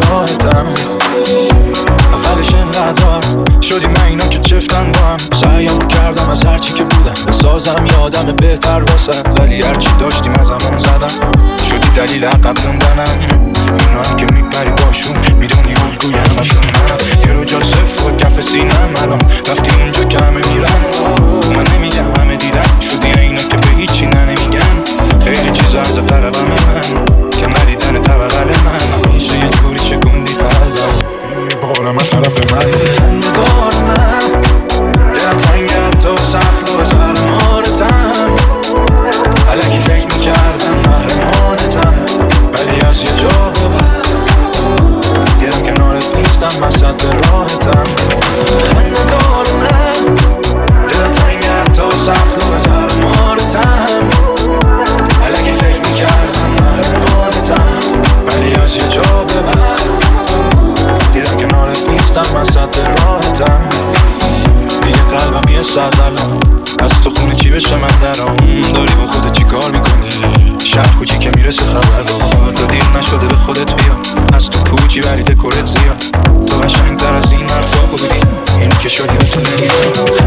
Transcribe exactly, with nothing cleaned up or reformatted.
راحتم. اولش انقدر شدیم من اینا که چفتن با هم، سعیامو کردم از هرچی که بودم بسازم یادم بهتر واسه، ولی هرچی داشتیم از همون زدم، شدی دلیل عقب موندنم. اینا هم که میپری باشون میدونی الگوی همشون منم، یه رو جال صفر و کف سینم الان رفتی اونجا که همه میرن. من نمیگم همه دیدن، شدی اینا که به هیچی ننمیگن. خیلی چیزا از طلبم من که ندیدن طبقل من، میشه یه جوری شکوندی قلبم بارم از طرف من. خنده دار من دلم تنگه حتی صفر و زرمارتم، علکی فکر میکردم محرمانتم، ولی از یه جا به بعد دیدم کنارت نیستم، وسط راحتم. خنده دار من دلم تنگه حتی صفر و زرمارتم، علکی فکر میکردم محرمانتم، ولی از یه جا به بعد دیدم کنارت نیستم، وسط راحتم. دیگه قلبم یه ساز الان از تو خونه چی بشه من درام، داری با خودت چی کار میکنی؟ شهر کوچی که میرسه خبر رو تا دیر نشده به خودت بیا، از تو پوچی ولی دکورت زیاد، تو قشنگ تر از این حرفا بودی، اینی که شدی به تو نمیدونم.